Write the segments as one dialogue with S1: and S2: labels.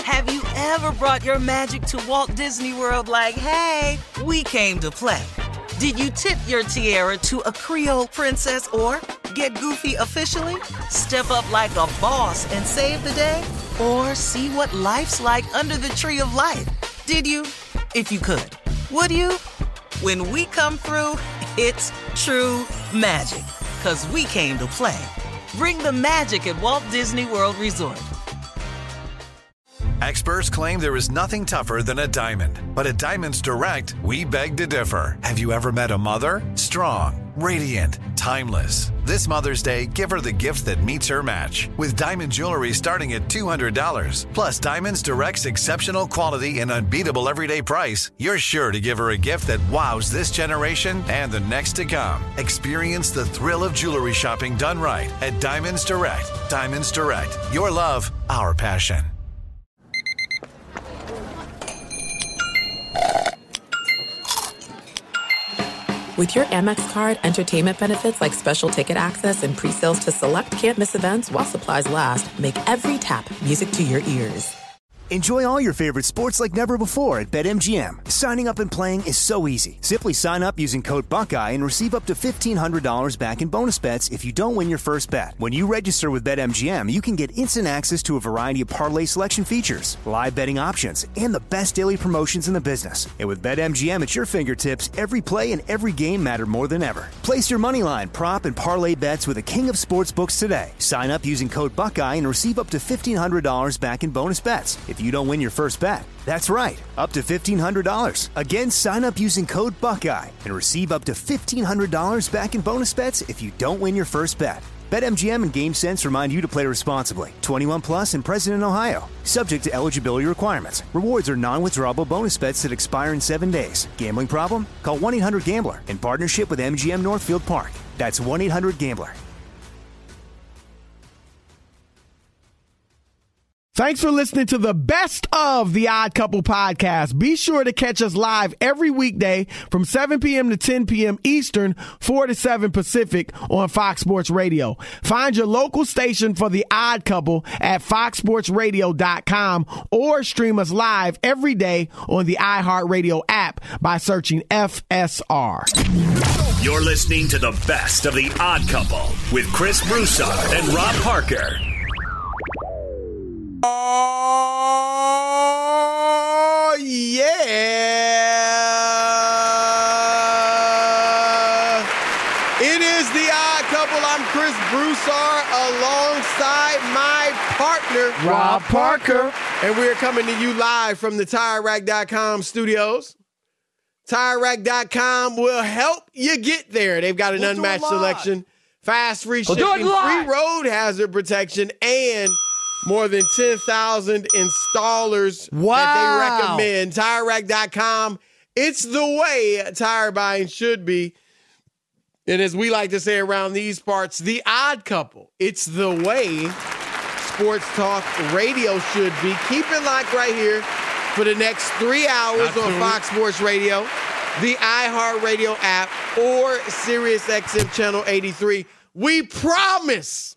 S1: Have you ever brought your magic to Walt Disney World like, hey, we came to play? Did you tip your tiara to a Creole princess or get goofy officially? Step up like a boss and save the day? Or see what life's like under the tree of life? Did you? If you could. Would you? When we come through, it's true magic. 'Cause we came to play. Bring the magic at Walt Disney World Resort.
S2: Experts claim there is nothing tougher than a diamond. But at Diamonds Direct, we beg to differ. Have you ever met a mother? Strong, radiant, timeless. This Mother's Day, give her the gift that meets her match. With diamond jewelry starting at $200. Plus Diamonds Direct's exceptional quality and unbeatable everyday price, you're sure to give her a gift that wows this generation and the next to come. Experience the thrill of jewelry shopping done right at Diamonds Direct. Diamonds Direct. Your love, our passion.
S3: With your Amex card, entertainment benefits like special ticket access and pre-sales to select can't-miss events while supplies last make every tap music to your ears.
S4: Enjoy all your favorite sports like never before at BetMGM. Signing up and playing is so easy. Simply sign up using code Buckeye and receive up to $1,500 back in bonus bets if you don't win your first bet. When you register with BetMGM, you can get instant access to a variety of parlay selection features, live betting options, and the best daily promotions in the business. And with BetMGM at your fingertips, every play and every game matter more than ever. Place your moneyline, prop, and parlay bets with the king of sportsbooks today. Sign up using code Buckeye and receive up to $1,500 back in bonus bets if you don't win your first bet. That's right, up to $1,500. Again, sign up using code Buckeye and receive up to $1,500 back in bonus bets if you don't win your first bet. BetMGM and GameSense remind you to play responsibly. 21 plus and present in Ohio. Subject to eligibility requirements. Rewards are non-withdrawable bonus bets that expire in 7 days. Gambling problem? Call 1-800-GAMBLER in partnership with MGM Northfield Park. That's 1-800-GAMBLER.
S5: Thanks for listening to the best of the Odd Couple podcast. Be sure to catch us live every weekday from 7 p.m. to 10 p.m. Eastern, 4 to 7 Pacific on Fox Sports Radio. Find your local station for the Odd Couple at foxsportsradio.com or stream us live every day on the iHeartRadio app by searching FSR.
S6: You're listening to the best of the Odd Couple with Chris Broussard and Rob Parker.
S5: Oh, yeah. It is the Odd Couple. I'm Chris Broussard alongside my partner, Rob Parker. And we're coming to you live from the TireRack.com studios. TireRack.com will help you get there. They've got an unmatched selection, fast free shipping, free road hazard protection, and more than 10,000 installers that they recommend. TireRack.com. It's the way tire buying should be. And as we like to say around these parts, the Odd Couple. It's the way sports talk radio should be. Keep it locked right here for the next 3 hours on Fox Sports Radio, the iHeartRadio app, or SiriusXM Channel 83. We promise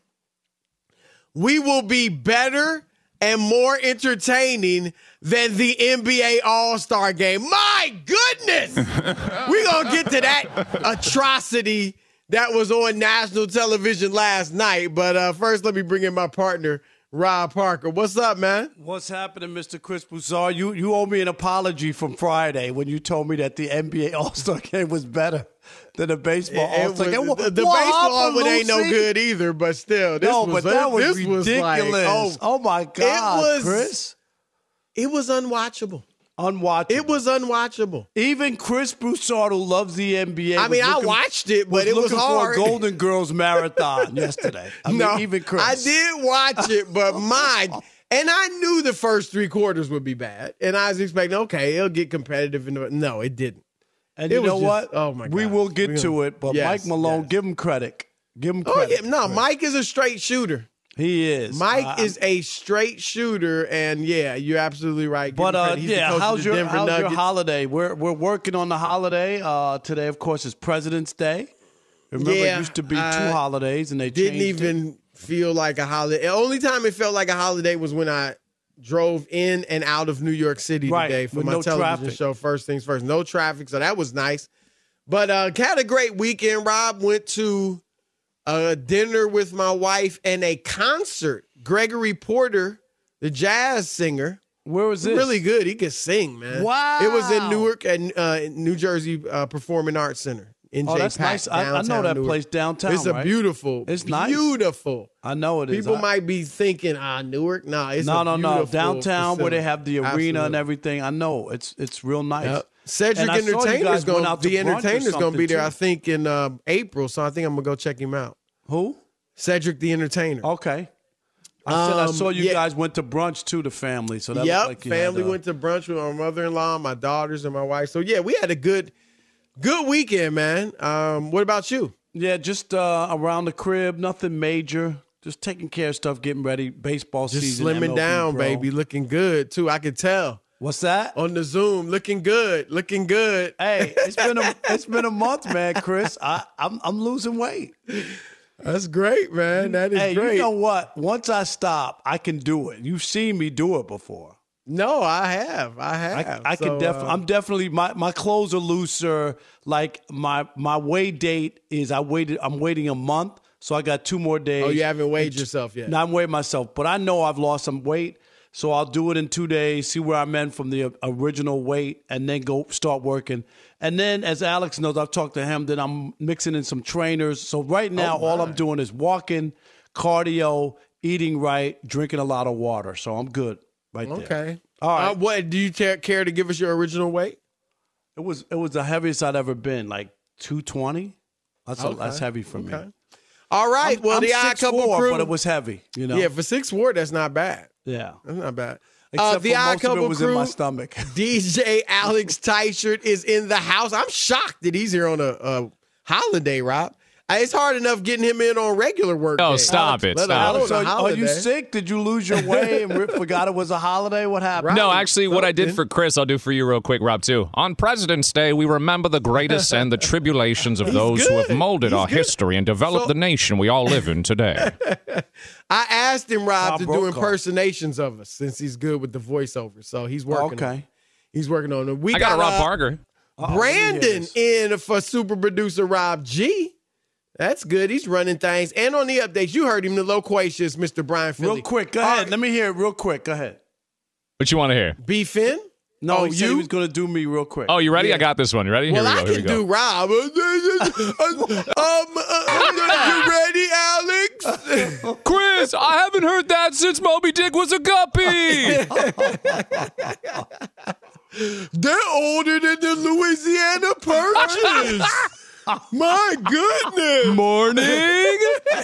S5: we will be better and more entertaining than the NBA All-Star Game. My goodness! We're going to get to that atrocity that was on national television last night. But first, let me bring in my partner, Rob Parker. What's up, man?
S7: What's happening, Mr. Chris Broussard? You owe me an apology from Friday when you told me that the NBA All-Star Game was better than the baseball All-Star Game.
S5: The baseball one ain't no good either, but still. That was
S7: ridiculous. Oh, my God, Chris.
S5: It was unwatchable.
S7: It
S5: was unwatchable.
S7: Even Chris Broussard, who loves the NBA.
S5: I mean, I watched it, but it was hard.
S7: For a Golden Girls marathon yesterday. Even Chris.
S5: I did watch it, but and I knew the first 3 quarters would be bad. And I was expecting, okay, it'll get competitive. No, it didn't.
S7: And you know what?
S5: Oh, my God.
S7: We will get to it, but Mike Malone, give him credit. Give him credit.
S5: Oh, yeah. No, Mike is a straight shooter.
S7: He is.
S5: Mike is a straight shooter, and you're absolutely right.
S7: But how's your holiday? We're working on the holiday. Today, of course, is President's Day. Remember, it used to be 2 holidays, and they
S5: didn't even feel like a holiday. The only time it felt like a holiday was when I drove in and out of New York City today for my television show, First Things First. No traffic, so that was nice. But had a great weekend, Rob. Went to a dinner with my wife and a concert. Gregory Porter, the jazz singer.
S7: Where was this?
S5: Really good. He could sing, man.
S7: Wow.
S5: It was in Newark at New Jersey Performing Arts Center.
S7: That's nice. I know that place downtown.
S5: It's beautiful.
S7: It's nice.
S5: Beautiful.
S7: I know it is.
S5: People might be thinking, Newark. No, it's a beautiful
S7: downtown
S5: facility.
S7: where they have the arena and everything. I know it's real nice.
S5: Yep. Cedric Entertainer's going to be there, I think, in April. So I think I'm going to go check him out.
S7: Who?
S5: Cedric the Entertainer.
S7: Okay. I saw you guys went to brunch too, the family. So that looked like you
S5: family went to brunch with my mother-in-law, my daughters, and my wife. So yeah, we had a good weekend, man. What about you?
S7: Yeah, just around the crib, nothing major. Just taking care of stuff, getting ready. Baseball
S5: just
S7: season.
S5: Slimming
S7: MLB,
S5: down,
S7: bro.
S5: baby. Looking good too. I could tell.
S7: What's that?
S5: On the Zoom, looking good.
S7: Hey, it's been a month, man, Chris. I'm losing weight.
S5: That's great, man. That is great.
S7: You know what? Once I stop, I can do it. You've seen me do it before.
S5: No, I have.
S7: I can definitely. I'm definitely. My clothes are looser. Like my weigh date is. I'm waiting a month, so I got 2 more days.
S5: Oh, you haven't weighed yourself yet?
S7: No, I'm weighing myself, but I know I've lost some weight. So I'll do it in 2 days, see where I'm at from the original weight, and then go start working. And then, as Alex knows, I've talked to him, then I'm mixing in some trainers. So right now, all I'm doing is walking, cardio, eating right, drinking a lot of water. So I'm good there.
S5: Okay.
S7: All right.
S5: What do you care to give us your original weight?
S7: It was the heaviest I'd ever been, like 220. That's heavy for me.
S5: All right.
S7: I'm
S5: the Odd Couple crew,
S7: but it was heavy. You know.
S5: Yeah, for 6'4", that's not bad.
S7: Yeah,
S5: that's not bad.
S7: Except
S5: the
S7: for
S5: Odd
S7: most
S5: Couple
S7: of it was
S5: crew,
S7: in my stomach.
S5: DJ Alex Teichert is in the house. I'm shocked that he's here on a holiday, Rob. It's hard enough getting him in on regular work.
S8: Oh, stop it. Stop.
S7: Are you sick? Did you lose your way and forgot it was a holiday? What happened?
S8: No, actually, what I did for Chris, I'll do for you real quick, Rob, too. On President's Day, we remember the greatest and the tribulations of those who have molded our history and developed the nation we all live in today.
S5: I asked him, Rob, to do impersonations of us since he's good with the voiceover. So he's working on it. He's working on it.
S8: I got Rob Barger.
S5: Brandon in for super producer Rob G. That's good. He's running things. And on the updates, you heard him, the loquacious Mr. Brian Philly.
S7: Real quick, go ahead. Let me hear it real quick. Go ahead.
S8: What you want to hear?
S5: B-Fin?
S7: No, he said he was going to do me real quick.
S8: Oh, you ready? Yeah. I got this one. You ready?
S5: Well,
S8: Here we go.
S5: I can do Rob. You ready, Alex?
S8: Chris, I haven't heard that since Moby Dick was a guppy.
S5: They're older than the Louisiana Purchase. My goodness.
S8: Morning.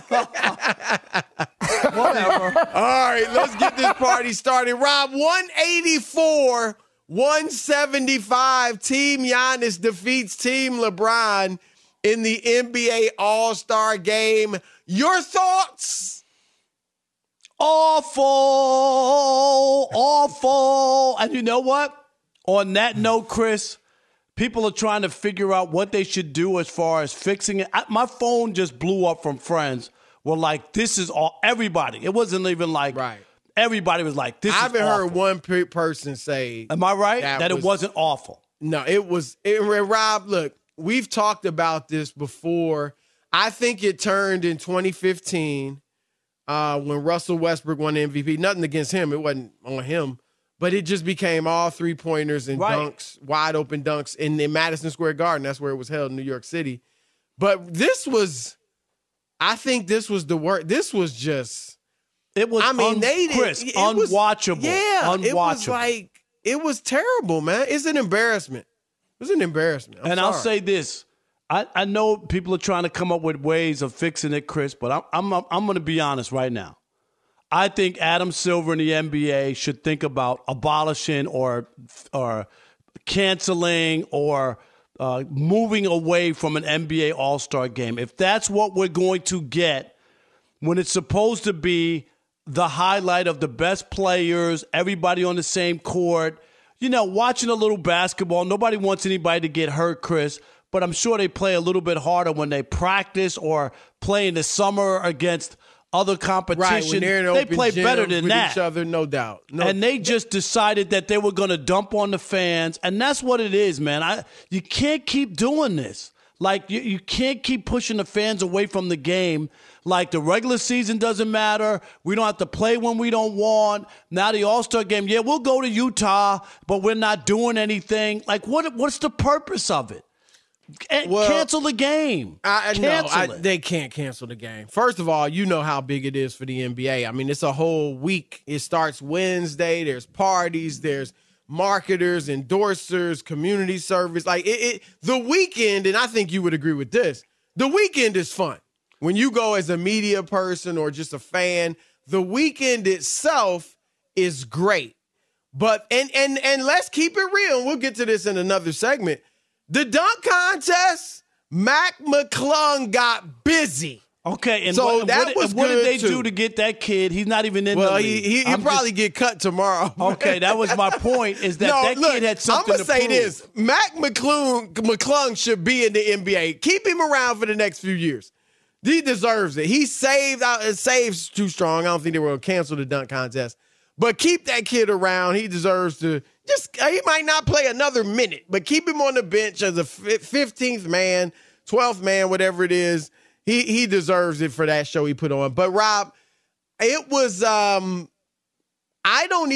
S7: Whatever.
S5: All right, let's get this party started. Rob, 184, 175. Team Giannis defeats Team LeBron in the NBA All-Star Game. Your thoughts?
S7: Awful. And you know what? On that note, Chris, people are trying to figure out what they should do as far as fixing it. My phone just blew up from friends. Were like, this is all, everybody. It wasn't even like, everybody was like, this is awful.
S5: I haven't heard one person say.
S7: Am I right? That it wasn't awful.
S5: No, it was. Rob, look, we've talked about this before. I think it turned in 2015 when Russell Westbrook won the MVP. Nothing against him. It wasn't on him. But it just became all three-pointers and dunks, wide open dunks in Madison Square Garden. That's where it was held in New York City. But this was, I think this was the worst. This was just,
S7: it was,
S5: Chris,
S7: unwatchable.
S5: It was like, it was terrible, man. It's an embarrassment. It was an embarrassment. I'm sorry.
S7: I'll say this. I know people are trying to come up with ways of fixing it, Chris, but I'm going to be honest right now. I think Adam Silver in the NBA should think about abolishing or canceling or moving away from an NBA All-Star game. If that's what we're going to get, when it's supposed to be the highlight of the best players, everybody on the same court, you know, watching a little basketball, nobody wants anybody to get hurt, Chris, but I'm sure they play a little bit harder when they practice or play in the summer against other competition.
S5: Right, when they're in
S7: they
S5: open
S7: play
S5: gyms
S7: better than
S5: with
S7: that.
S5: each other, no doubt.
S7: And they just decided that they were going to dump on the fans, and that's what it is, man. You can't keep doing this. Like, you can't keep pushing the fans away from the game. Like, the regular season doesn't matter. We don't have to play when we don't want. Now the All-Star game, yeah, we'll go to Utah, but we're not doing anything. Like, what's the purpose of it? Cancel the game.
S5: They can't cancel the game. First of all, you know how big it is for the NBA. I mean, it's a whole week. It starts Wednesday. There's parties. There's marketers, endorsers, community service. Like the weekend, and I think you would agree with this, the weekend is fun. When you go as a media person or just a fan, the weekend itself is great. But and let's keep it real. We'll get to this in another segment. The dunk contest, Mac McClung got busy.
S7: Okay, and
S5: so
S7: what
S5: did
S7: they do to get that kid? He's not even in the league.
S5: He'll probably get cut tomorrow.
S7: Okay, that was my point, is that kid had something to prove.
S5: I'm going to say this. Mac McClung should be in the NBA. Keep him around for the next few years. He deserves it. He saves too strong. I don't think they will cancel the dunk contest. But keep that kid around. He deserves to he might not play another minute, but keep him on the bench as a 15th man, 12th man, whatever it is. He deserves it for that show he put on. But Rob, it was I don't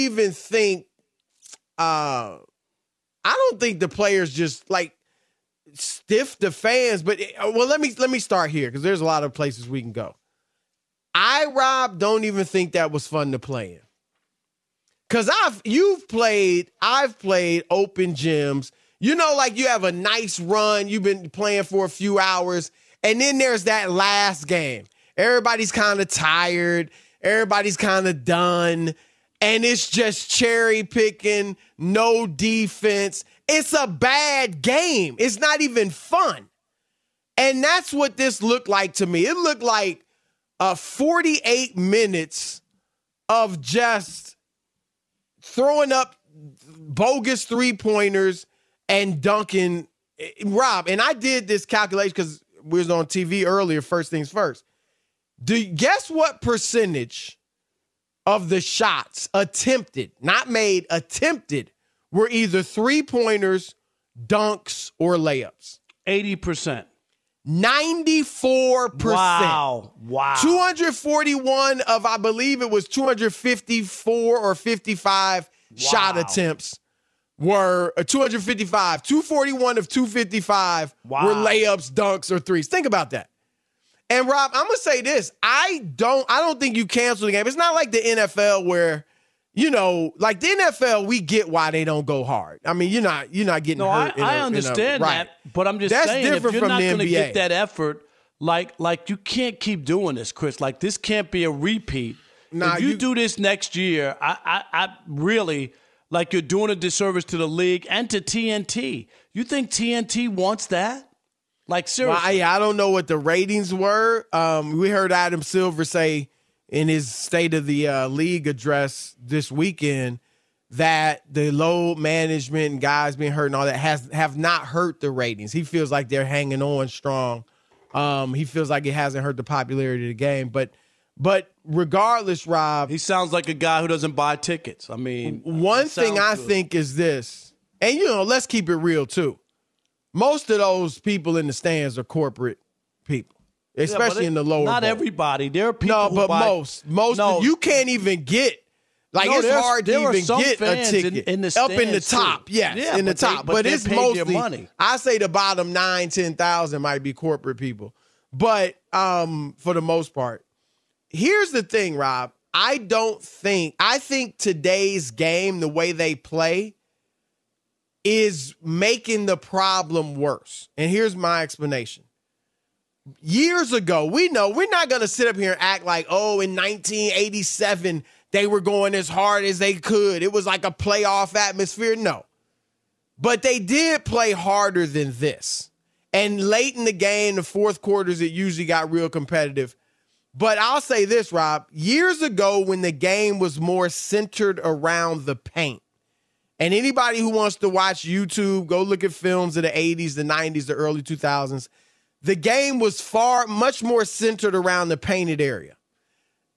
S5: think the players just like stiff the fans, but let me start here because there's a lot of places we can go. Rob, don't even think that was fun to play in. Because I've played open gyms. You know, like you have a nice run. You've been playing for a few hours. And then there's that last game. Everybody's kind of tired. Everybody's kind of done. And it's just cherry picking, no defense. It's a bad game. It's not even fun. And that's what this looked like to me. It looked like 48 minutes of just throwing up bogus three-pointers and dunking. Rob, and I did this calculation because we was on TV earlier, first things first. Guess what percentage of the shots attempted, not made, attempted, were either three-pointers, dunks, or layups?
S7: 80%.
S5: 94%.
S7: Wow.
S5: 241 of, I believe it was 254 or 55 shot attempts were 255. 241 of 255 were layups, dunks, or threes. Think about that. And Rob, I'm gonna say this: I don't think you cancel the game. It's not like the NFL where, you know, like the NFL, we get why they don't go hard. I mean, you're not getting hurt.
S7: I understand that, but I'm just saying, if you're not going to get that effort, like you can't keep doing this, Chris. Like, this can't be a repeat. If you do this next year, I really, like, you're doing a disservice to the league and to TNT. You think TNT wants that? Like, seriously.
S5: Well, I don't know what the ratings were. We heard Adam Silver say in his State of the League address this weekend that the load management and guys being hurt and all that have not hurt the ratings. He feels like they're hanging on strong. He feels like it hasn't hurt the popularity of the game. But regardless, Rob,
S7: he sounds like a guy who doesn't buy tickets. I mean,
S5: one thing I think is this, and you know, let's keep it real too. Most of those people in the stands are corporate people. Especially in the lower
S7: Not
S5: bowl.
S7: Everybody. There are people
S5: who buy, most. No, you can't even get. Like, it's hard to even get a ticket.
S7: In the
S5: up in the top,
S7: too.
S5: yes, in the top. But it's mostly, money. I say the bottom 9,000-10,000 might be corporate people. But for the most part, here's the thing, Rob. I think today's game, the way they play, is making the problem worse. And here's my explanation. Years ago, we know we're not going to sit up here and act like, oh, in 1987, they were going as hard as they could. It was like a playoff atmosphere. No. But they did play harder than this. And late in the game, the fourth quarters, it usually got real competitive. But I'll say this, Rob. Years ago, when the game was more centered around the paint, and anybody who wants to watch YouTube, go look at films of the 80s, the 90s, the early 2000s, the game was much more centered around the painted area.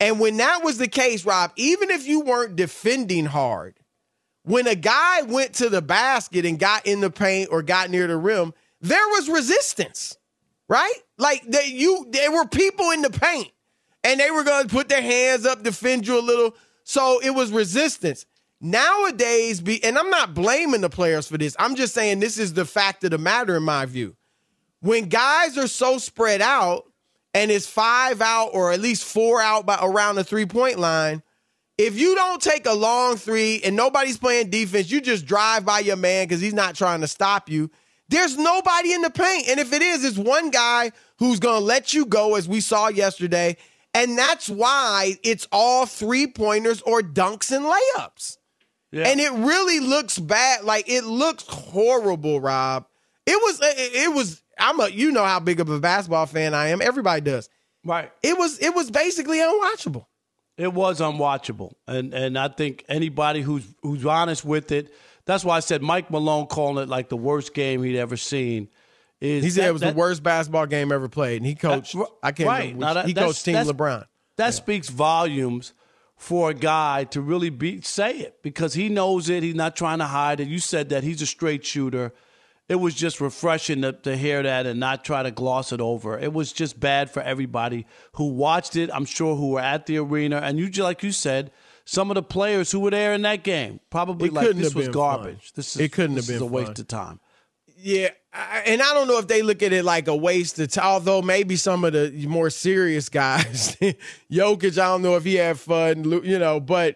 S5: And when that was the case, Rob, even if you weren't defending hard, when a guy went to the basket and got in the paint or got near the rim, there was resistance, right? Like there were people in the paint and they were going to put their hands up, defend you a little. So it was resistance. Nowadays, and I'm not blaming the players for this. I'm just saying this is the fact of the matter in my view. When guys are so spread out and it's 5 out or at least 4 out by around the 3-point line, if you don't take a long three and nobody's playing defense, you just drive by your man because he's not trying to stop you. There's nobody in the paint. And if it is, it's one guy who's going to let you go, as we saw yesterday. And that's why it's all 3-pointers or dunks and layups. Yeah. And it really looks bad. Like, it looks horrible, Rob. It was, you know how big of a basketball fan I am. Everybody does.
S7: Right.
S5: It was basically unwatchable.
S7: It was unwatchable. And I think anybody who's honest with it, that's why I said Mike Malone calling it like the worst game he'd ever seen.
S5: He said it was the worst basketball game ever played, and he coached. I can't remember. He coached Team LeBron.
S7: That speaks volumes for a guy to really say it because he knows it. He's not trying to hide it. You said that he's a straight shooter. It was just refreshing to hear that and not try to gloss it over. It was just bad for everybody who watched it, I'm sure, who were at the arena. And like you said, some of the players who were there in that game probably this was garbage. This is a waste of time.
S5: Yeah, and I don't know if they look at it like a waste of time, although maybe some of the more serious guys, Jokic, I don't know if he had fun, but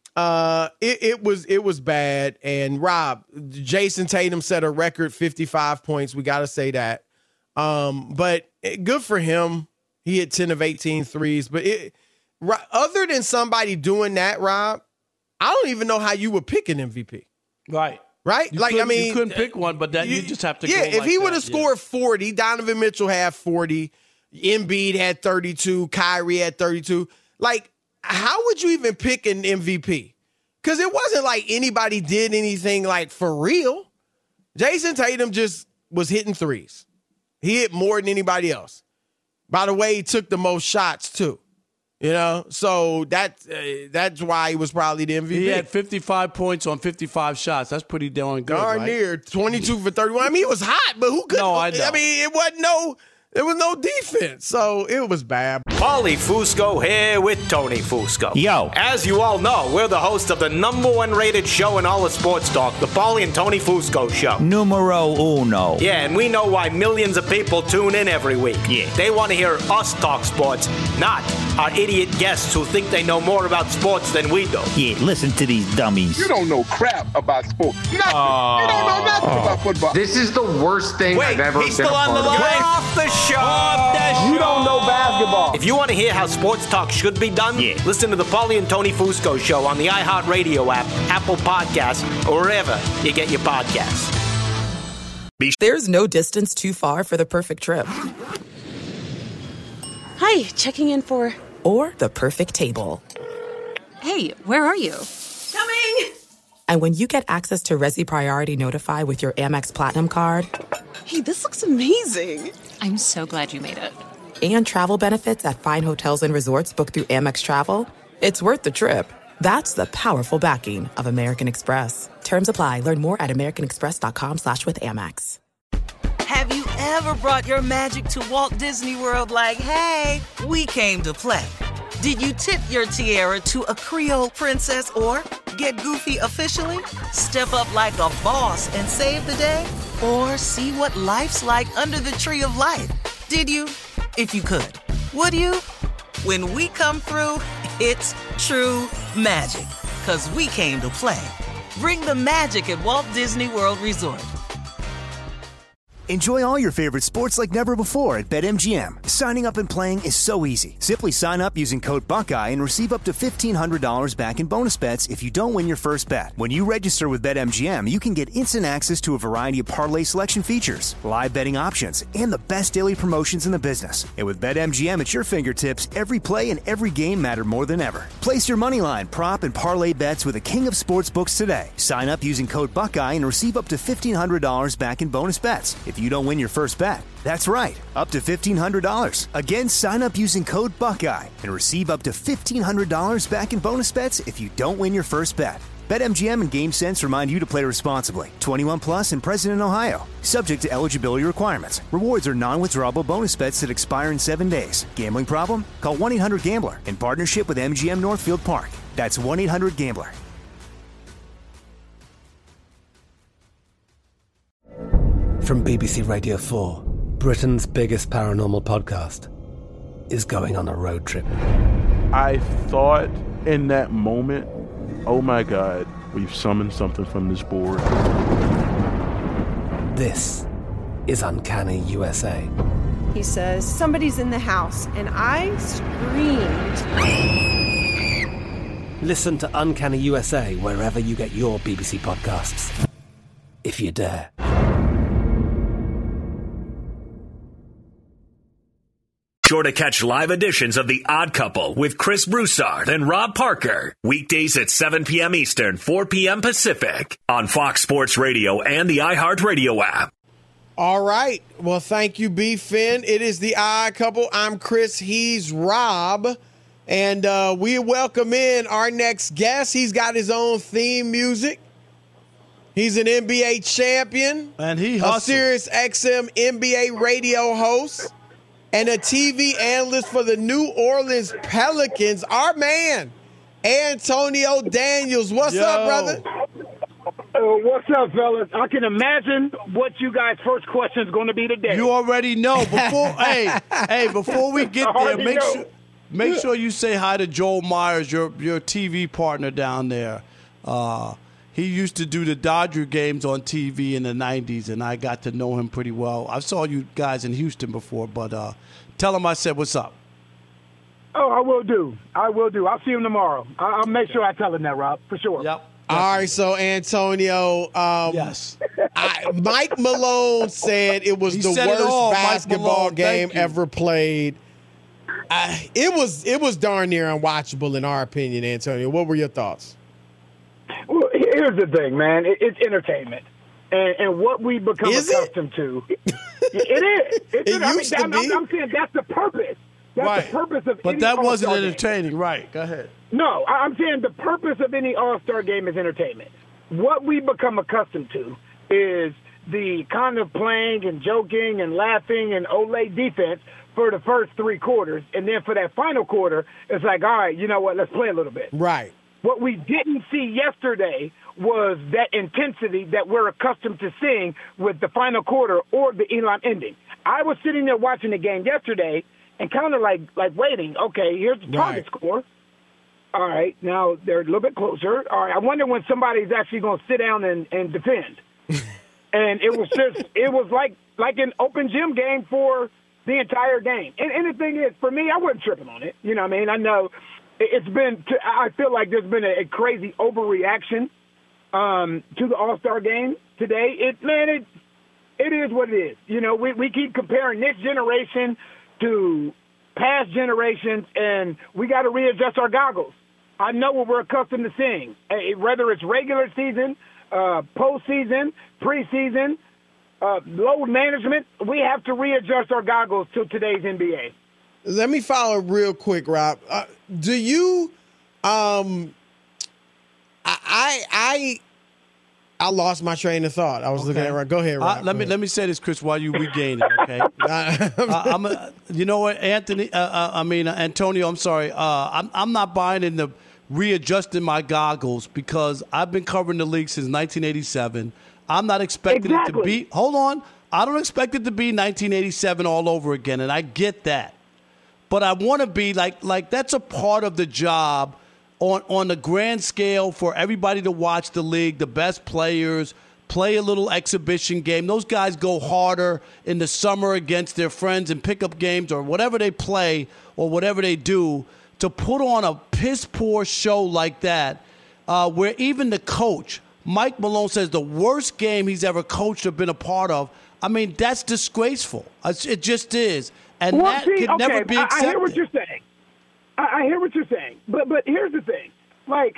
S5: it was bad. And Rob, Jason Tatum set a record 55 points. We got to say that. But good for him. He hit 10 of 18 threes. But other than somebody doing that, Rob, I don't even know how you would pick an MVP.
S7: Right.
S5: Right?
S7: You couldn't pick one, but you just have to go
S5: if he would have scored 40, Donovan Mitchell had 40, Embiid had 32, Kyrie had 32. Like, how would you even pick an MVP? Because it wasn't like anybody did anything like for real. Jason Tatum just was hitting threes. He hit more than anybody else. By the way, he took the most shots too. So that's why he was probably the MVP.
S7: He had 55 points on 55 shots. That's pretty darn good,
S5: darn near 22 for 31. I mean, he was hot, but who could?
S7: No, I know.
S5: I mean, there was no defense, so it was bad.
S9: Paulie Fusco here with Tony Fusco.
S10: Yo.
S9: As you all know, we're the host of the #1 rated show in all of sports talk, the Paulie and Tony Fusco Show.
S10: Numero uno.
S9: Yeah, and we know why millions of people tune in every week.
S10: Yeah.
S9: They want to hear us talk sports, not our idiot guests who think they know more about sports than we do.
S10: Yeah, listen to these dummies.
S11: You don't know crap about sports. Nothing. You don't know nothing about football.
S12: This is the worst thing I've ever been
S9: he's still on the line. Get off the show.
S11: You don't know basketball.
S9: If you want to hear how sports talk should be done, listen to the Paulie and Tony Fusco Show on the iHeartRadio app, Apple Podcasts, or wherever you get your podcasts.
S3: There's no distance too far for the perfect trip.
S13: Hi, checking in for...
S3: Or the perfect table.
S13: Hey, where are you?
S14: Coming!
S3: And when you get access to Resi Priority Notify with your Amex Platinum card...
S13: Hey, this looks amazing. I'm so glad you made it.
S3: And travel benefits at fine hotels and resorts booked through Amex Travel, it's worth the trip. That's the powerful backing of American Express. Terms apply. Learn more at americanexpress.com/withAmex.
S1: Have you ever brought your magic to Walt Disney World like, hey, we came to play? Did you tip your tiara to a Creole princess or get goofy officially? Step up like a boss and save the day? Or see what life's like under the tree of life? Did you? If you could. Would you? When we come through, it's true magic. 'Cause we came to play. Bring the magic at Walt Disney World Resort.
S4: Enjoy all your favorite sports like never before at BetMGM. Signing up and playing is so easy. Simply sign up using code Buckeye and receive up to $1,500 back in bonus bets if you don't win your first bet. When you register with BetMGM, you can get instant access to a variety of parlay selection features, live betting options, and the best daily promotions in the business. And with BetMGM at your fingertips, every play and every game matter more than ever. Place your moneyline, prop, and parlay bets with the king of sportsbooks today. Sign up using code Buckeye and receive up to $1,500 back in bonus bets. If you don't win your first bet. That's right, up to $1,500. Again, sign up using code Buckeye and receive up to $1,500 back in bonus bets if you don't win your first bet. BetMGM and GameSense remind you to play responsibly. 21 plus and present in Ohio. Subject to eligibility requirements. Rewards are non-withdrawable bonus bets that expire in 7 days. Gambling problem? Call 1-800-GAMBLER in partnership with MGM Northfield Park. That's 1-800-GAMBLER.
S14: From BBC Radio 4, Britain's biggest paranormal podcast is going on a road trip.
S15: I thought in that moment, oh my God, we've summoned something from this board.
S14: This is Uncanny USA.
S16: He says, somebody's in the house, and I screamed.
S14: Listen to Uncanny USA wherever you get your BBC podcasts, if you dare.
S6: Sure to catch live editions of The Odd Couple with Chris Broussard and Rob Parker. Weekdays at 7 p.m. Eastern, 4 p.m. Pacific on Fox Sports Radio and the iHeartRadio app.
S5: All right. Well, thank you, B. Finn. It is The Odd Couple. I'm Chris. He's Rob. And we welcome in our next guest. He's got his own theme music. He's an NBA champion.
S7: And he
S5: a Sirius XM NBA radio host. And a TV analyst for the New Orleans Pelicans, our man, Antonio Daniels. What's up, brother?
S17: What's up, fellas? I can imagine what you guys' first question is going to be today.
S7: You already know. Before we get there, make sure you say hi to Joel Myers, your TV partner down there. He used to do the Dodger games on TV in the 90s, and I got to know him pretty well. I saw you guys in Houston before, but tell him I said what's up.
S17: Oh, I will do. I'll see him tomorrow. I'll make sure I tell him that, Rob, for sure.
S7: Yep.
S5: All right, so Antonio,
S7: yes.
S5: Mike Malone said it was the worst basketball game ever played. It was darn near unwatchable in our opinion, Antonio. What were your thoughts?
S17: Well, here's the thing, man. It's entertainment. And what we become accustomed to. It is. I'm saying that's the purpose. That's the purpose of any
S7: that wasn't
S17: All-Star
S7: entertaining.
S17: game.
S7: Right. Go ahead.
S17: No, I'm saying the purpose of any All-Star game is entertainment. What we become accustomed to is the kind of playing and joking and laughing and Olay defense for the first 3 quarters. And then for that final quarter, it's like, all right, you know what, let's play a little bit.
S5: Right.
S17: What we didn't see yesterday was that intensity that we're accustomed to seeing with the final quarter or the Elon ending. I was sitting there watching the game yesterday and kind of like waiting. Okay, here's the target score. All right, now they're a little bit closer. All right, I wonder when somebody's actually going to sit down and defend. And it was like an open gym game for the entire game. And the thing is, for me, I wasn't tripping on it. You know what I mean? I know I feel like there's been a crazy overreaction to the All-Star game today. It is what it is. You know, we keep comparing this generation to past generations, and we got to readjust our goggles. I know what we're accustomed to seeing, whether it's regular season, postseason, preseason, load management. We have to readjust our goggles to today's NBA.
S5: Let me follow real quick, Rob. Do you I lost my train of thought. I was looking at go ahead, Rob.
S7: Let me say this, Chris, while you regain it, okay? You know what, Antonio, I'm sorry. I'm not buying in the readjusting my goggles because I've been covering the league since 1987. I'm not expecting it to be – hold on. I don't expect it to be 1987 all over again, and I get that. But I want to be like that's a part of the job on the grand scale for everybody to watch the league, the best players, play a little exhibition game. Those guys go harder in the summer against their friends and pick up games or whatever they play or whatever they do to put on a piss-poor show like that where even the coach, Mike Malone, says the worst game he's ever coached or been a part of. I mean, that's disgraceful. It just is. And that could never be accepted.
S17: I hear what you're saying. I hear what you're saying. But here's the thing. Like,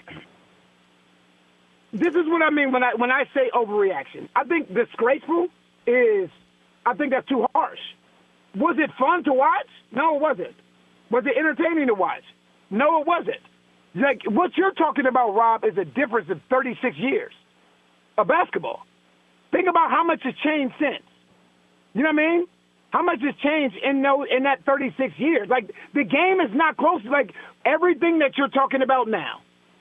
S17: this is what I mean when I say overreaction. I think disgraceful is I think that's too harsh. Was it fun to watch? No, it wasn't. Was it entertaining to watch? No, it wasn't. Like, what you're talking about, Rob, is a difference of 36 years of basketball. Think about how much has changed since. You know what I mean? How much has changed in that 36 years? Like, the game is not close. Like, everything that you're talking about now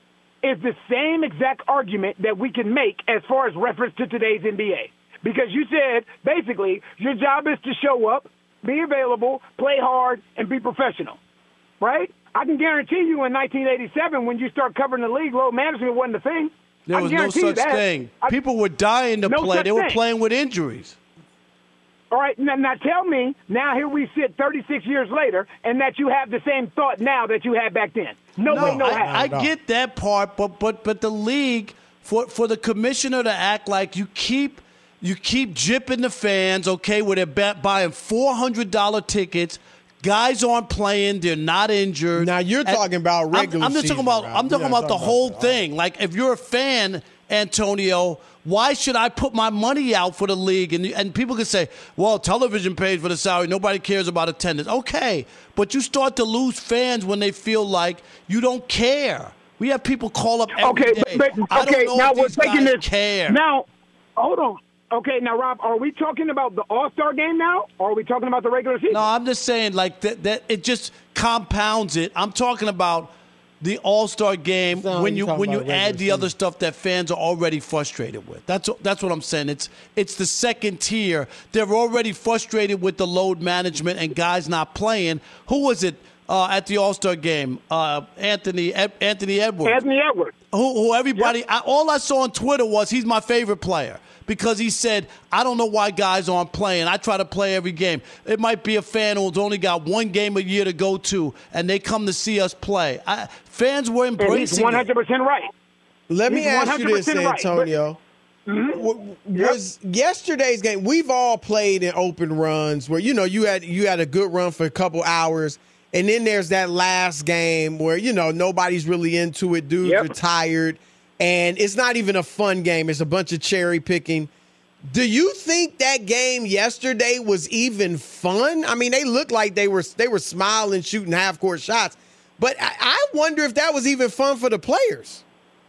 S17: is the same exact argument that we can make as far as reference to today's NBA. Because you said, basically, your job is to show up, be available, play hard, and be professional, right? I can guarantee you in 1987, when you start covering the league, load management wasn't a thing.
S7: There was no such thing. People were dying to play. They were playing with injuries.
S17: All right, now tell me, now here we sit 36 years later, and that you have the same thought now that you had back then. No way, no how.
S7: I get that part, but the league, for the commissioner to act like you keep gypping the fans, okay, where they're buying $400 tickets. Guys aren't playing; they're not injured.
S5: Now you're talking about regular.
S7: I'm just talking about. I'm talking about the whole thing. Like, if you're a fan, Antonio, why should I put my money out for the league? And people can say, well, television pays for the salary. Nobody cares about attendance. Okay, but you start to lose fans when they feel like you don't care. We have people call up every day. I don't know
S17: now
S7: if these
S17: we're taking
S7: guys
S17: this.
S7: care.
S17: Now, hold on. Okay, now, Rob, are we talking about the All-Star game now, or are we talking about the regular season?
S7: No, I'm just saying, like, that it just compounds it. I'm talking about the All-Star game when you add the other stuff that fans are already frustrated with. That's what I'm saying. It's the second tier. They're already frustrated with the load management and guys not playing. Who was it at the All-Star game? Anthony Edwards.
S17: Anthony Edwards.
S7: Who everybody, yep. All I saw on Twitter was he's my favorite player. Because he said, I don't know why guys aren't playing. I try to play every game. It might be a fan who's only got one game a year to go to, and they come to see us play. Fans were embracing it.
S17: He's 100% right.
S5: Let me ask you this, Antonio.
S17: Right.
S5: Was yesterday's game, we've all played in open runs where, you had a good run for a couple hours, and then there's that last game where, nobody's really into it. Dudes are tired. And it's not even a fun game. It's a bunch of cherry picking. Do you think that game yesterday was even fun? I mean, they looked like they were smiling, shooting half-court shots. But I wonder if that was even fun for the players.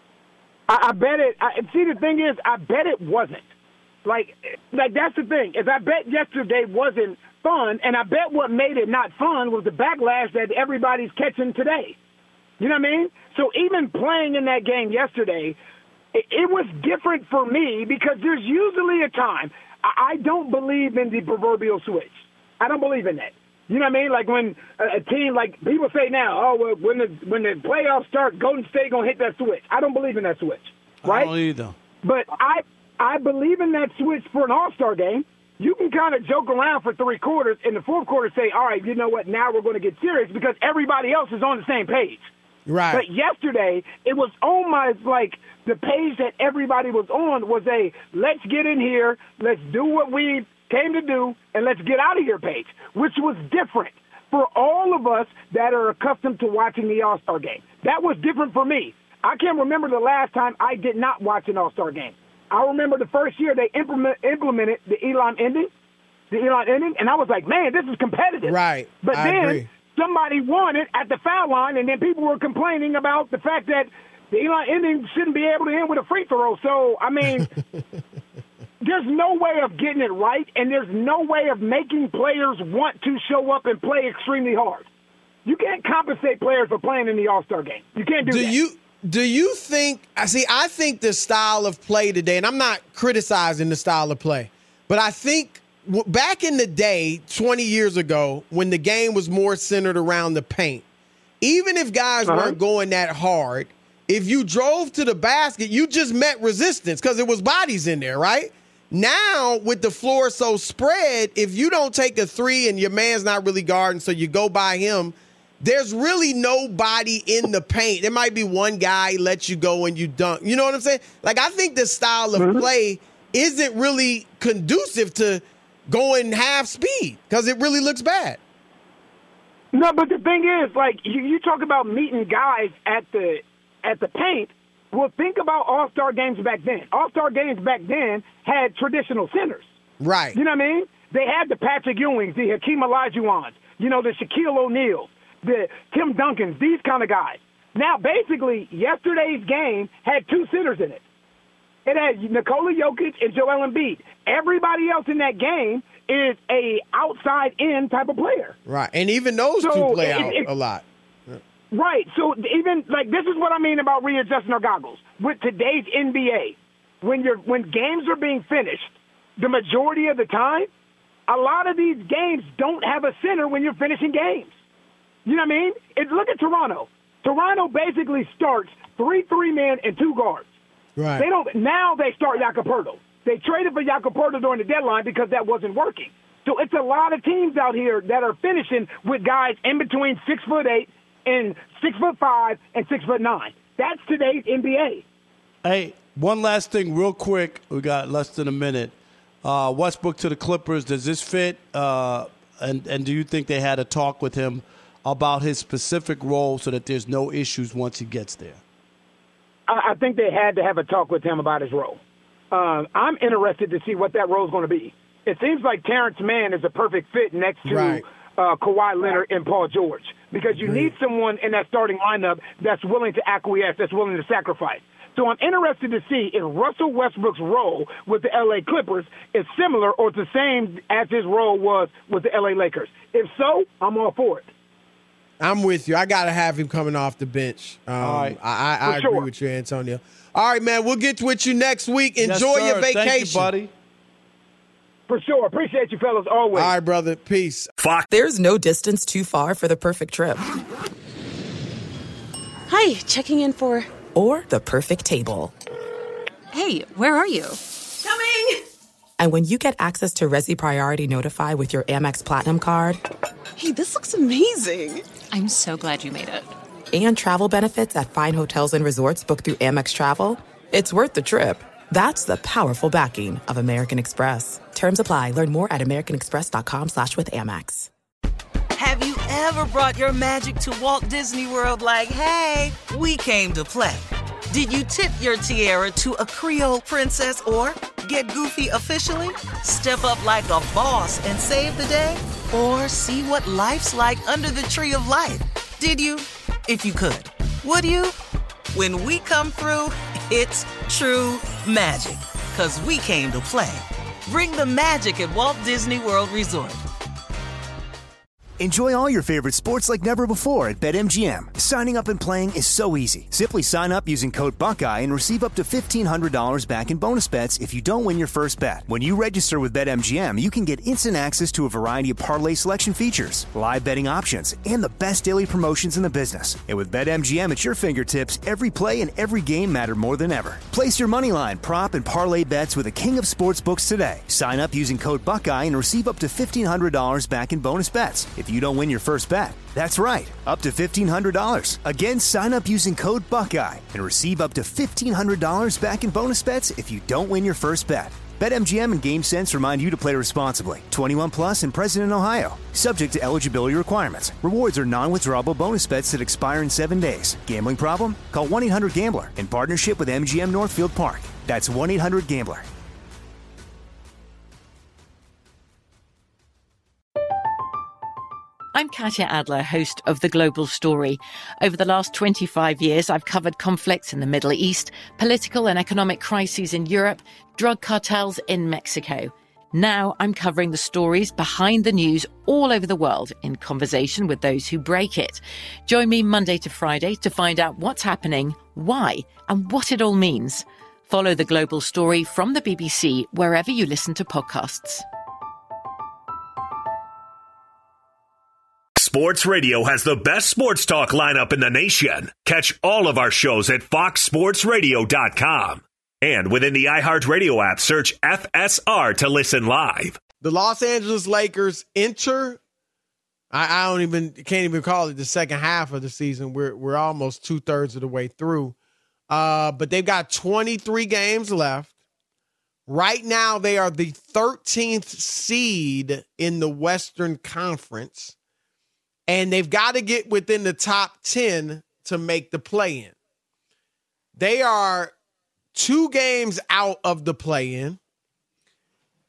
S17: I bet it. See, the thing is, I bet it wasn't. Like that's the thing. Is I bet yesterday wasn't fun, and I bet what made it not fun was the backlash that everybody's catching today. You know what I mean? So even playing in that game yesterday, it was different for me because there's usually a time. I don't believe in the proverbial switch. I don't believe in that. You know what I mean? Like when a team, like people say now, when the playoffs start, Golden State going to hit that switch. I don't believe in that switch. Right?
S7: I don't either.
S17: But I believe in that switch for an All-Star game. You can kind of joke around for three quarters, in the fourth quarter say, all right, you know what, now we're going to get serious because everybody else is on the same page.
S5: Right.
S17: But yesterday, it was almost like the page that everybody was on was a let's get in here, let's do what we came to do, and let's get out of here page, which was different for all of us that are accustomed to watching the All-Star game. That was different for me. I can't remember the last time I did not watch an All-Star game. I remember the first year they implemented the Elon ending, and I was like, man, this is competitive.
S5: Right.
S17: But
S5: I agree.
S17: Somebody won it at the foul line, and then people were complaining about the fact that the Elon ending shouldn't be able to end with a free throw. So, I mean, there's no way of getting it right, and there's no way of making players want to show up and play extremely hard. You can't compensate players for playing in the All-Star game. You can't do that.
S5: Do you think – I think the style of play today, and I'm not criticizing the style of play, but I think – back in the day, 20 years ago, when the game was more centered around the paint, even if guys weren't going that hard, if you drove to the basket, you just met resistance because there was bodies in there, right? Now, with the floor so spread, if you don't take a three and your man's not really guarding, so you go by him, there's really nobody in the paint. There might be one guy lets you go and you dunk. You know what I'm saying? Like, I think the style of play isn't really conducive to going half speed because it really looks bad.
S17: No, but the thing is, like, you talk about meeting guys at the paint. Well, think about All-Star games back then. All-Star games back then had traditional centers.
S5: Right.
S17: You know what I mean? They had the Patrick Ewings, the Hakeem Olajuwons, the Shaquille O'Neals, the Tim Duncans, these kind of guys. Now, basically, yesterday's game had two centers in it. It had Nikola Jokic and Joel Embiid. Everybody else in that game is a outside-in type of player.
S5: Right, and even those two play out a lot.
S17: Right, so even, this is what I mean about readjusting our goggles. With today's NBA, when games are being finished, the majority of the time, a lot of these games don't have a center when you're finishing games. You know what I mean? Look at Toronto. Toronto basically starts 3 3-man and 2 guards.
S5: Right.
S17: Now they start Jakob Poeltl. They traded for Jakob Poeltl during the deadline because that wasn't working. So it's a lot of teams out here that are finishing with guys in between 6'8" and 6'5" and 6'9". That's today's NBA.
S7: Hey, one last thing real quick. We got less than a minute. Westbrook to the Clippers. Does this fit? And do you think they had a talk with him about his specific role so that there's no issues once he gets there?
S17: I think they had to have a talk with him about his role. I'm interested to see what that role is going to be. It seems like Terrence Mann is a perfect fit next to Kawhi Leonard and Paul George because you need someone in that starting lineup that's willing to acquiesce, that's willing to sacrifice. So I'm interested to see if Russell Westbrook's role with the L.A. Clippers is similar or the same as his role was with the L.A. Lakers. If so, I'm all for it.
S5: I'm with you. I got to have him coming off the bench. All right. I agree with you, Antonio. All right, man. We'll get with you next week. Enjoy your vacation.
S7: Thank you, buddy.
S17: For sure. Appreciate you, fellas, always.
S5: All right, brother. Peace.
S3: There's no distance too far for the perfect trip.
S13: Hi, checking in for...
S3: Or the perfect table.
S13: Hey, where are you?
S16: Coming!
S3: And when you get access to Resi Priority Notify with your Amex Platinum card...
S16: Hey, this looks amazing.
S13: I'm so glad you made it.
S3: And travel benefits at fine hotels and resorts booked through Amex Travel, it's worth the trip. That's the powerful backing of American Express. Terms apply. Learn more at americanexpress.com/withAmex.
S1: Have you ever brought your magic to Walt Disney World like, hey, we came to play? Did you tip your tiara to a Creole princess or get goofy officially? Step up like a boss and save the day? Or see what life's like under the tree of life? Did you? If you could. Would you? When we come through, it's true magic. 'Cause we came to play. Bring the magic at Walt Disney World Resort.
S4: Enjoy all your favorite sports like never before at BetMGM. Signing up and playing is so easy. Simply sign up using code Buckeye and receive up to $1,500 back in bonus bets if you don't win your first bet. When you register with BetMGM, you can get instant access to a variety of parlay selection features, live betting options, and the best daily promotions in the business. And with BetMGM at your fingertips, every play and every game matter more than ever. Place your moneyline, prop, and parlay bets with the king of sportsbooks today. Sign up using code Buckeye and receive up to $1,500 back in bonus bets if you don't win your first bet. That's right, up to $1,500. Again, sign up using code Buckeye and receive up to $1,500 back in bonus bets if you don't win your first bet. BetMGM and GameSense remind you to play responsibly. 21 plus and present in Ohio. Subject to eligibility requirements. Rewards are non-withdrawable bonus bets that expire in 7 days. Gambling problem? Call 1-800-GAMBLER in partnership with MGM Northfield Park. That's 1-800-GAMBLER.
S18: I'm Katya Adler, host of The Global Story. Over the last 25 years, I've covered conflicts in the Middle East, political and economic crises in Europe, drug cartels in Mexico. Now I'm covering the stories behind the news all over the world in conversation with those who break it. Join me Monday to Friday to find out what's happening, why, and what it all means. Follow The Global Story from the BBC wherever you listen to podcasts.
S6: Sports Radio has the best sports talk lineup in the nation. Catch all of our shows at foxsportsradio.com. And within the iHeartRadio app, search FSR to listen live.
S5: The Los Angeles Lakers enter. Can't even call it the second half of the season. We're almost 2/3 of the way through. But they've got 23 games left. Right now, they are the 13th seed in the Western Conference. And they've got to get within the top 10 to make the play-in. They are 2 games out of the play-in.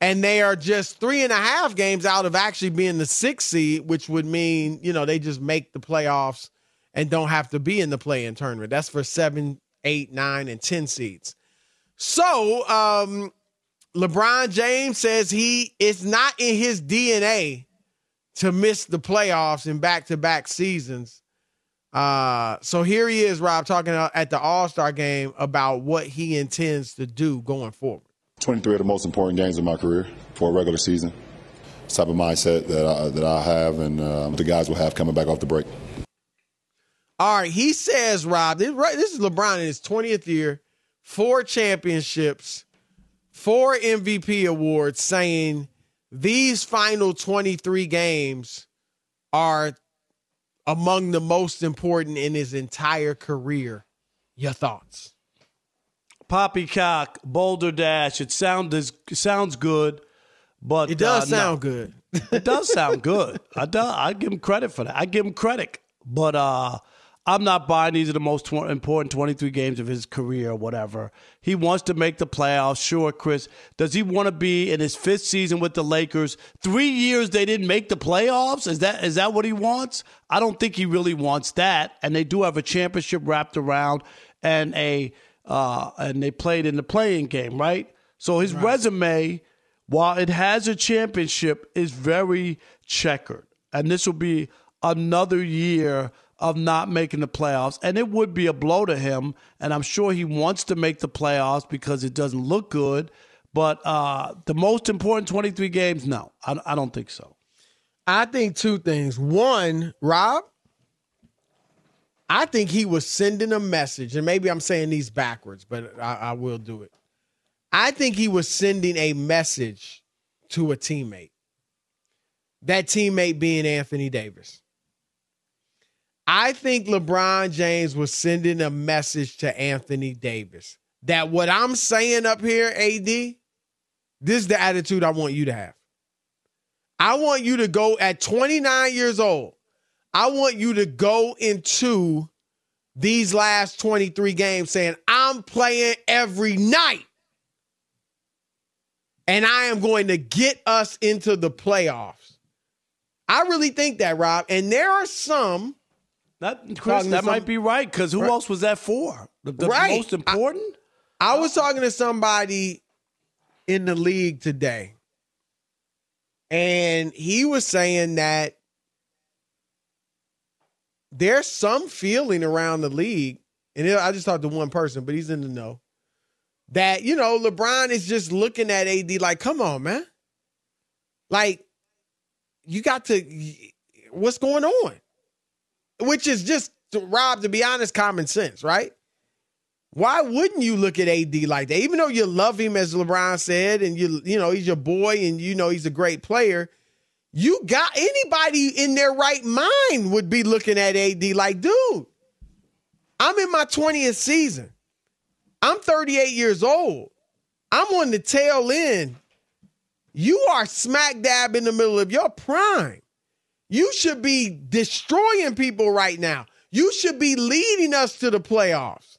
S5: And they are just 3.5 games out of actually being the 6th seed, which would mean, they just make the playoffs and don't have to be in the play-in tournament. That's for 7, 8, 9, and 10 seeds. So LeBron James says it's not in his DNA to miss the playoffs in back-to-back seasons. So here he is, Rob, talking at the All-Star game about what he intends to do going forward.
S19: 23 of the most important games of my career for a regular season. It's the type of mindset that I have and the guys will have coming back off the break.
S5: All right, he says, Rob, this is LeBron in his 20th year, 4 championships, 4 MVP awards, saying these final 23 games are among the most important in his entire career. Your thoughts?
S7: Poppycock, Boulder Dash. It sounds good, but
S5: it does sound good.
S7: It does sound good. I give him credit for that. I give him credit, but I'm not buying these are the most important 23 games of his career or whatever. He wants to make the playoffs. Sure, Chris. Does he want to be in his 5th season with the Lakers? 3 years they didn't make the playoffs? Is that what he wants? I don't think he really wants that. And they do have a championship wrapped around and they played in the play-in game, right? So his resume, while it has a championship, is very checkered. And this will be another year of not making the playoffs. And it would be a blow to him. And I'm sure he wants to make the playoffs because it doesn't look good. But the most important 23 games, no, I don't think so.
S5: I think 2 things. One, Rob, I think he was sending a message, and maybe I'm saying these backwards, but I will do it. I think he was sending a message to a teammate. That teammate being Anthony Davis. I think LeBron James was sending a message to Anthony Davis that what I'm saying up here, AD, this is the attitude I want you to have. I want you to go at 29 years old. I want you to go into these last 23 games saying, I'm playing every night. And I am going to get us into the playoffs. I really think that, Rob. And there are some.
S7: That might be right, because who else was that for? The most important?
S5: I was talking to somebody in the league today, and he was saying that there's some feeling around the league, and I just talked to one person, but he's in the know, that, LeBron is just looking at AD like, come on, man. Like, you got to, what's going on? Which is just, Rob, to be honest, common sense, right? Why wouldn't you look at AD like that? Even though you love him, as LeBron said, and he's your boy, and he's a great player, you got anybody in their right mind would be looking at AD like, dude, I'm in my 20th season. I'm 38 years old. I'm on the tail end. You are smack dab in the middle of your prime. You should be destroying people right now. You should be leading us to the playoffs.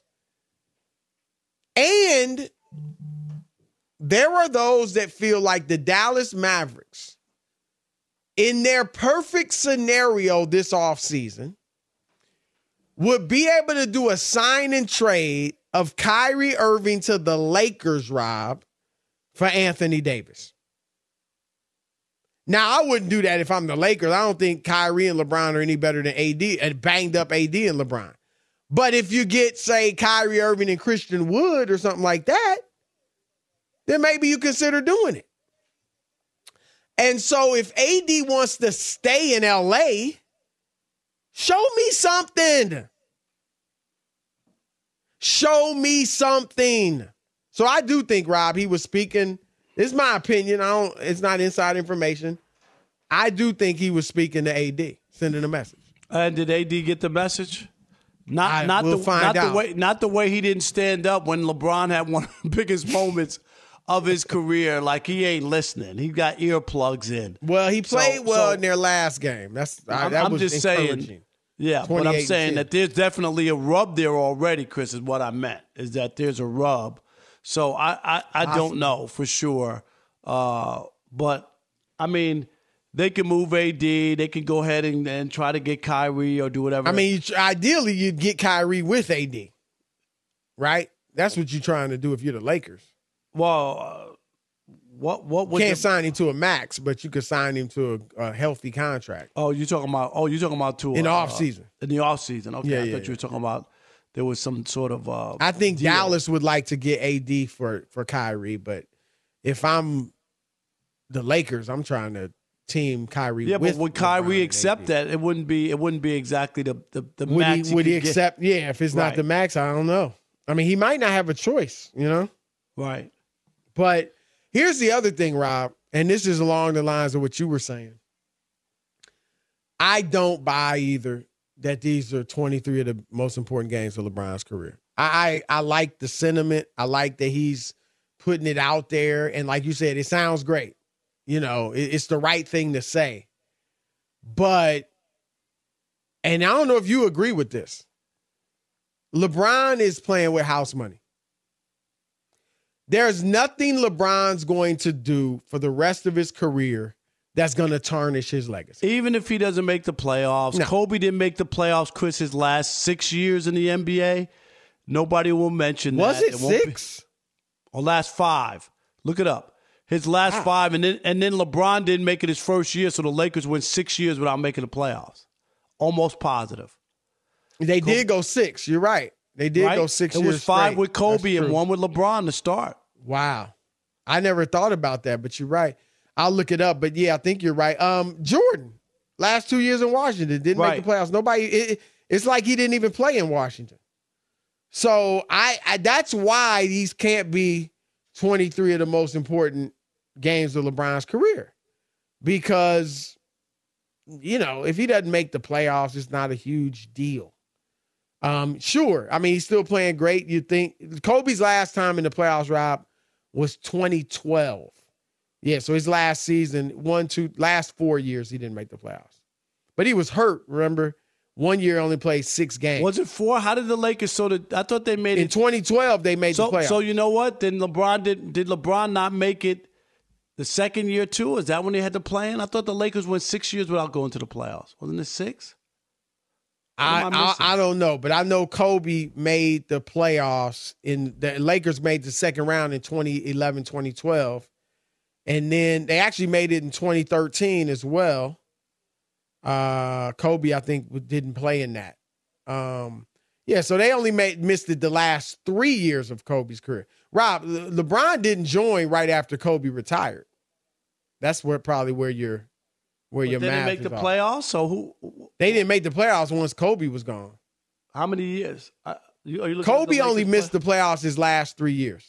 S5: And there are those that feel like the Dallas Mavericks, in their perfect scenario this offseason, would be able to do a sign and trade of Kyrie Irving to the Lakers, Rob, for Anthony Davis. Now, I wouldn't do that if I'm the Lakers. I don't think Kyrie and LeBron are any better than AD, and banged up AD and LeBron. But if you get, say, Kyrie Irving and Christian Wood or something like that, then maybe you consider doing it. And so if AD wants to stay in LA, show me something. Show me something. So I do think, Rob, he was speaking. This is my opinion. It's not inside information. I do think he was speaking to AD, sending a message.
S7: And did AD get the message? Not the way he didn't stand up when LeBron had one of the biggest moments of his career. Like, he ain't listening. He got earplugs in.
S5: Well, he played well in their last game. That was just saying.
S7: Yeah, but I'm saying that there's definitely a rub there already, Chris, is what I meant, is that there's a rub. So I don't know for sure But, I mean, they can move AD. They can go ahead and try to get Kyrie or do whatever.
S5: I mean, ideally, you'd get Kyrie with AD, right? That's what you're trying to do if you're the Lakers.
S7: Well, what would
S5: can't sign him to a max, but you could sign him to a healthy contract.
S7: You're talking about to
S5: in the offseason.
S7: In the offseason. Okay,
S5: yeah,
S7: I thought you were talking about there was some sort of
S5: I think
S7: deal.
S5: Dallas would like to get AD for Kyrie, but if I'm the Lakers, I'm trying to team Kyrie.
S7: Yeah,
S5: with
S7: but would Kyrie accept that? It wouldn't be exactly the
S5: would
S7: max.
S5: Would he accept? Yeah, if it's not the max, I don't know. I mean, he might not have a choice, you know?
S7: Right.
S5: But here's the other thing, Rob, and this is along the lines of what you were saying. I don't buy either that these are 23 of the most important games of LeBron's career. I like the sentiment. I like that he's putting it out there. And like you said, it sounds great. You know, it's the right thing to say. But, and I don't know if you agree with this, LeBron is playing with house money. There's nothing LeBron's going to do for the rest of his career that's going to tarnish his legacy.
S7: Even if he doesn't make the playoffs. No. Kobe didn't make the playoffs, Chris, his last 6 years in the NBA. Nobody will mention
S5: Was
S7: that.
S5: Was it 6?
S7: Or last 5. Look it up. His last 5, and then LeBron didn't make it his first year, so the Lakers went 6 years without making the playoffs. Almost positive.
S5: They did go 6. You're right. They did go 6 years.
S7: It was 5
S5: straight.
S7: with Kobe and 1 with LeBron to start.
S5: Wow. I never thought about that, but you're right. I'll look it up, but yeah, I think you're right. Jordan, last 2 years in Washington, didn't make the playoffs. It's like he didn't even play in Washington. So I that's why these can't be 23 of the most important games of LeBron's career. Because, you know, if he doesn't make the playoffs, it's not a huge deal. Sure. I mean, he's still playing great. You think Kobe's last time in the playoffs, Rob, was 2012. Yeah, so his last season, last 4 years, he didn't make the playoffs. But he was hurt, remember? 1 year only played 6 games.
S7: Was it 4? How did the Lakers I thought they made it.
S5: In 2012, they made the playoffs.
S7: So you know what? Then did LeBron not make it the second year too? Is that when they had to play in? I thought the Lakers went 6 years without going to the playoffs. Wasn't it 6?
S5: I don't know, but I know Kobe made the playoffs. The Lakers made the second round in 2011, 2012. And then they actually made it in 2013 as well. Kobe, I think, didn't play in that. So they only missed it the last 3 years of Kobe's career. Rob, LeBron didn't join right after Kobe retired. That's where your math is.
S7: They didn't make the playoffs, so who?
S5: They didn't make the playoffs once Kobe was gone.
S7: How many years?
S5: Kobe only missed the playoffs his last 3 years.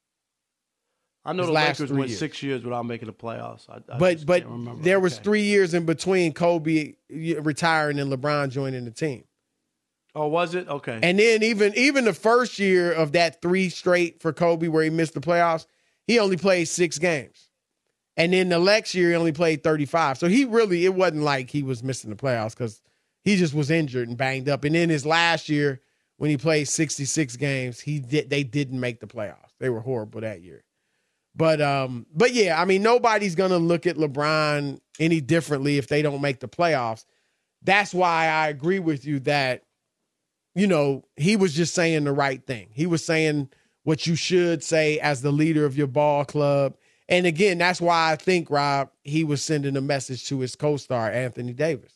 S7: I know the Lakers went 6 years without making the playoffs.
S5: But there was 3 years in between Kobe retiring and LeBron joining the team.
S7: Oh, was it? Okay.
S5: And then even the first year of that 3 straight for Kobe where he missed the playoffs, he only played 6 games. And then the next year he only played 35. So it wasn't like he was missing the playoffs because he just was injured and banged up. And then his last year when he played 66 games, they didn't make the playoffs. They were horrible that year. But yeah, I mean, nobody's going to look at LeBron any differently if they don't make the playoffs. That's why I agree with you that, you know, he was just saying the right thing. He was saying what you should say as the leader of your ball club. And again, that's why I think, Rob, he was sending a message to his co-star, Anthony Davis.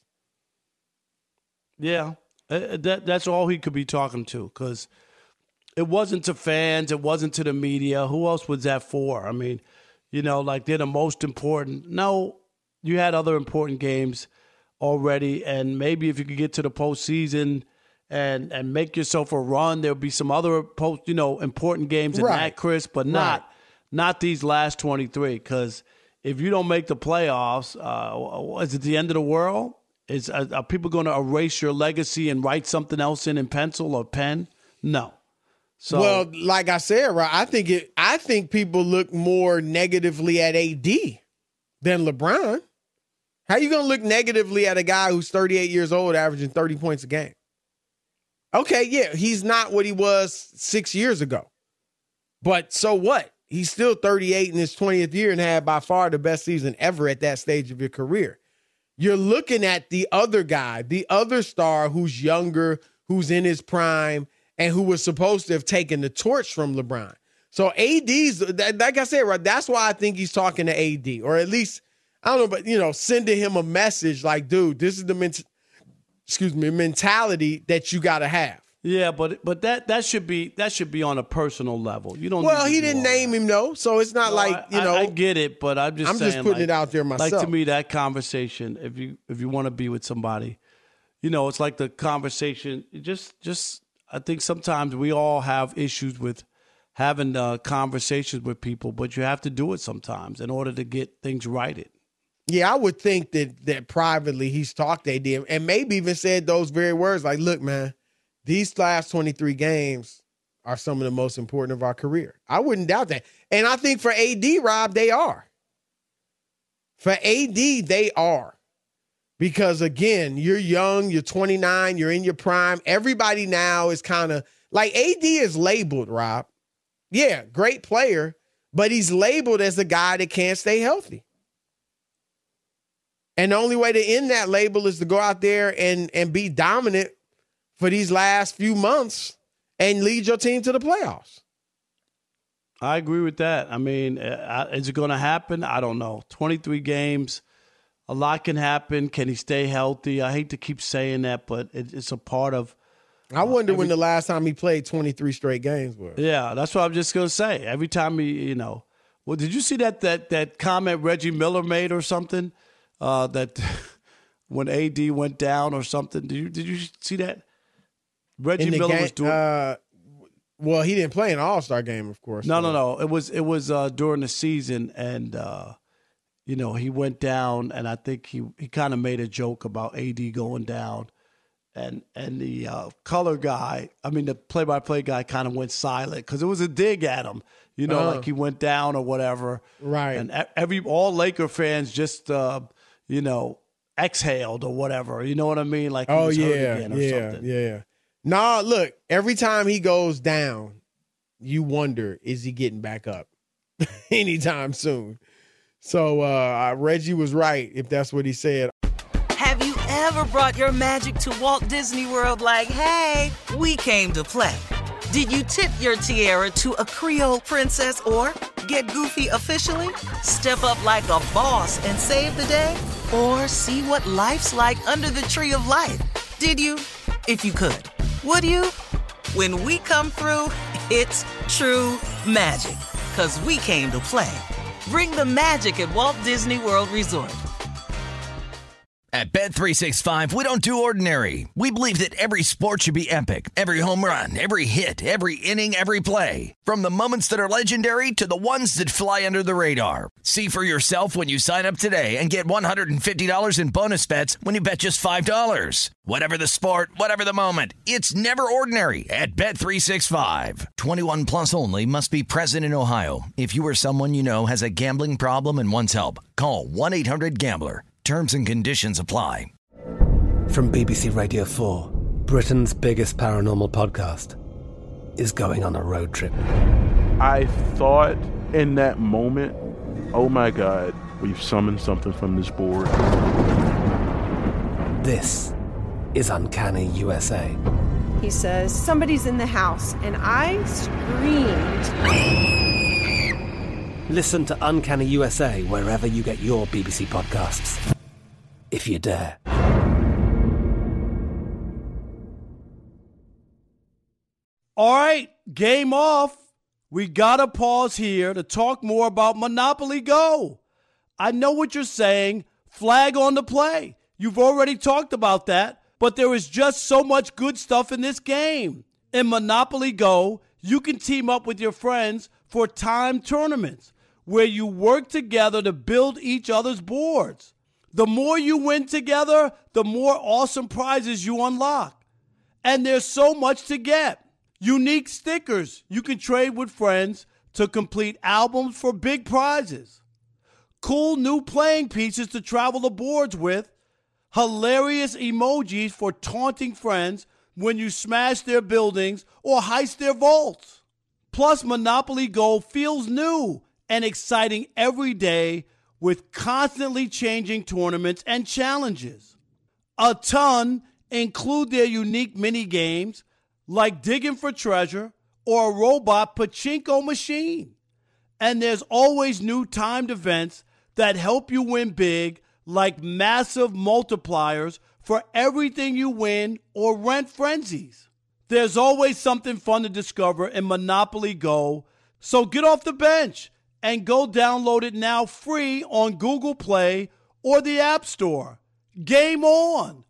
S7: Yeah, that's all he could be talking to because it wasn't to fans. It wasn't to the media. Who else was that for? I mean, you know, like they're the most important. No, you had other important games already. And maybe if you could get to the postseason and make yourself a run, there'll be some other important games in that, Chris, but not these last 23. Because if you don't make the playoffs, is it the end of the world? Are people going to erase your legacy and write something else in pencil or pen? No. So,
S5: well, like I said, right, I think people look more negatively at AD than LeBron. How you going to look negatively at a guy who's 38 years old, averaging 30 points a game? Okay, yeah, he's not what he was 6 years ago. But so what? He's still 38 in his 20th year and had by far the best season ever at that stage of your career. You're looking at the other guy, the other star who's younger, who's in his prime, and who was supposed to have taken the torch from LeBron. So AD's, like I said, right, that's why I think he's talking to AD, or at least, I don't know, but, sending him a message like, dude, this is the mentality that you got to have.
S7: Yeah, but that should be on a personal level. You don't.
S5: Well, he didn't name him though, so it's not
S7: I get it, but I'm just saying,
S5: putting it out there myself.
S7: Like, to me, that conversation, if you want to be with somebody, it's like the conversation. Just I think sometimes we all have issues with having conversations with people, but you have to do it sometimes in order to get things righted.
S5: Yeah, I would think that privately he's talked to AD and maybe even said those very words like, look, man, these last 23 games are some of the most important of our career. I wouldn't doubt that. And I think for AD, Rob, they are. For AD, they are. Because, again, you're young, you're 29, you're in your prime. Everybody now is kind of like AD is labeled, Rob. Yeah, great player, but he's labeled as a guy that can't stay healthy. And the only way to end that label is to go out there and be dominant for these last few months and lead your team to the playoffs.
S7: I agree with that. I mean, is it going to happen? I don't know. 23 games, a lot can happen. Can he stay healthy? I hate to keep saying that, but it's a part of
S5: I wonder when the last time he played 23 straight games was.
S7: Yeah, that's what I'm just going to say. Every time he, Well, did you see that comment Reggie Miller made or something? That when AD went down or something. Did you see that? Reggie Miller was doing.
S5: Well, he didn't play an All-Star game, of course.
S7: No. It was during the season, and he went down, and I think he kind of made a joke about AD going down, and the color guy, the play-by-play guy, kind of went silent because it was a dig at him, like he went down or whatever.
S5: Right.
S7: And all Laker fans just exhaled or whatever. You know what I mean? Like he was hurt again or something.
S5: Yeah. No, look, every time he goes down, you wonder, is he getting back up anytime soon? So Reggie was right, if that's what he said.
S1: Have you ever brought your magic to Walt Disney World like, hey, we came to play? Did you tip your tiara to a Creole princess or get goofy officially? Step up like a boss and save the day? Or see what life's like under the tree of life? Did you? If you could. Would you? When we come through, it's true magic. 'Cause we came to play. Bring the magic at Walt Disney World Resort.
S20: At Bet365, we don't do ordinary. We believe that every sport should be epic. Every home run, every hit, every inning, every play. From the moments that are legendary to the ones that fly under the radar. See for yourself when you sign up today and get $150 in bonus bets when you bet just $5. Whatever the sport, whatever the moment, it's never ordinary at Bet365. 21 plus only. Must be present in Ohio. If you or someone you know has a gambling problem and wants help, call 1-800-GAMBLER. Terms and conditions apply.
S14: From BBC Radio 4, Britain's biggest paranormal podcast is going on a road trip.
S15: I thought in that moment, oh my God, we've summoned something from this board.
S14: This is Uncanny USA.
S16: He says, somebody's in the house, and I screamed.
S14: Listen to Uncanny USA wherever you get your BBC podcasts, if you dare.
S7: All right, game off. We got to pause here to talk more about Monopoly Go. I know what you're saying. Flag on the play. You've already talked about that, but there is just so much good stuff in this game. In Monopoly Go, you can team up with your friends for timed tournaments where you work together to build each other's boards. The more you win together, the more awesome prizes you unlock. And there's so much to get. Unique stickers you can trade with friends to complete albums for big prizes. Cool new playing pieces to travel the boards with. Hilarious emojis for taunting friends when you smash their buildings or heist their vaults. Plus, Monopoly Go feels new and exciting every day with constantly changing tournaments and challenges. A ton include their unique mini games like digging for treasure or a robot pachinko machine. And there's always new timed events that help you win big, like massive multipliers for everything you win or rent frenzies. There's always something fun to discover in Monopoly Go, so get off the bench and go download it now free on Google Play or the App Store. Game on!